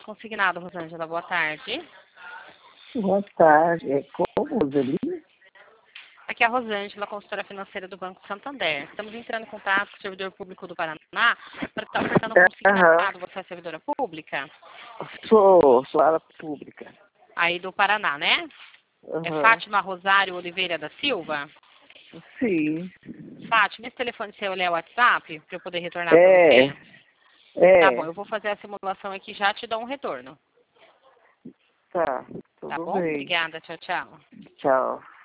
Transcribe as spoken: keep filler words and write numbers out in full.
consignado, Rosângela. Boa tarde. Boa tarde. É como, Roseli? Aqui é a Rosângela, consultora financeira do Banco Santander. Estamos entrando em contato com o servidor público do Paraná para estar ofertando um consignado. Você é servidora pública? Sou, sou área pública. Aí do Paraná, né? Uhum. É Fátima Rosário Oliveira da Silva? Sim. Fátima, esse telefone seu é o WhatsApp para eu poder retornar É. para você? É. Tá bom, eu vou fazer a simulação aqui e já te dou um retorno. Tá, tudo Tá bom? bem. Obrigada, tchau, tchau. Tchau.